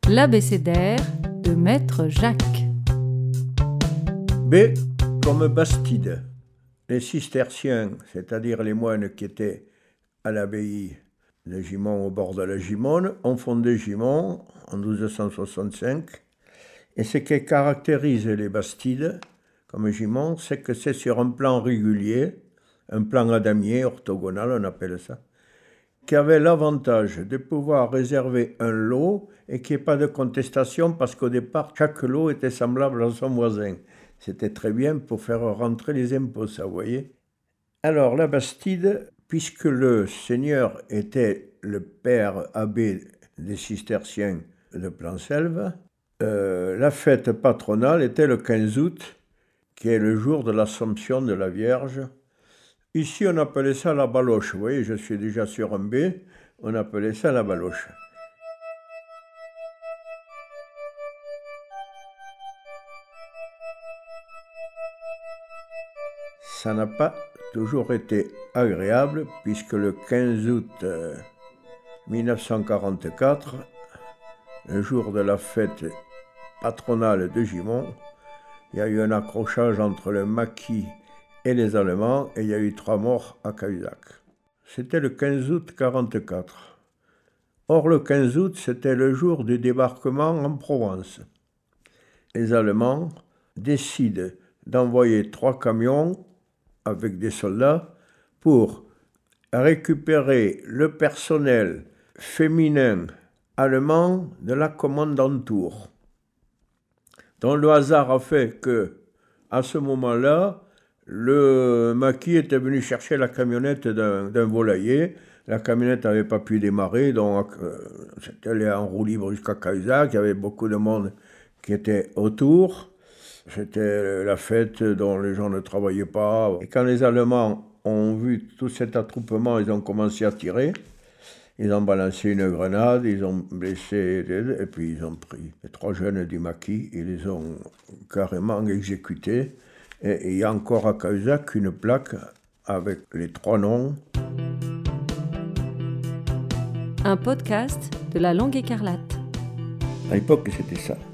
L'abécédaire de Maître Jacques. B comme Bastide. Les cisterciens, c'est-à-dire les moines qui étaient à l'abbaye de Gimont au bord de la Gimone, ont fondé Gimont en 1265. Et ce qui caractérise les Bastides, comme Gimont, c'est que c'est sur un plan régulier, un plan adamier, orthogonal, on appelle ça, qui avait l'avantage de pouvoir réserver un lot et qu'il n'y ait pas de contestation parce qu'au départ, chaque lot était semblable à son voisin. C'était très bien pour faire rentrer les impôts, ça, vous voyez. Alors, la Bastide, puisque le seigneur était le père abbé des cisterciens de Planselve, la fête patronale était le 15 août, qui est le jour de l'Assomption de la Vierge. Ici, on appelait ça la baloche. Vous voyez, je suis déjà sur un B, on appelait ça la baloche. Ça n'a pas toujours été agréable, puisque le 15 août 1944, le jour de la fête patronale de Gimont, il y a eu un accrochage entre le maquis et les Allemands, et il y a eu 3 morts à Cahuzac. C'était le 15 août 1944. Or, le 15 août, c'était le jour du débarquement en Provence. Les Allemands décident d'envoyer 3 camions avec des soldats pour récupérer le personnel féminin allemand de la commandanture. Donc le hasard a fait que, à ce moment-là, le maquis était venu chercher la camionnette d'un volailler. La camionnette n'avait pas pu démarrer, donc c'était allé en roue libre jusqu'à Cahuzac. Il y avait beaucoup de monde qui était autour. C'était la fête dont les gens ne travaillaient pas. Et quand les Allemands ont vu tout cet attroupement, ils ont commencé à tirer. Ils ont balancé une grenade, ils ont blessé, et puis ils ont pris les 3 jeunes du maquis, ils les ont carrément exécutés. Et il y a encore à Cahuzac une plaque avec les 3 noms. Un podcast de La Longue Écarlate. À l'époque, c'était ça.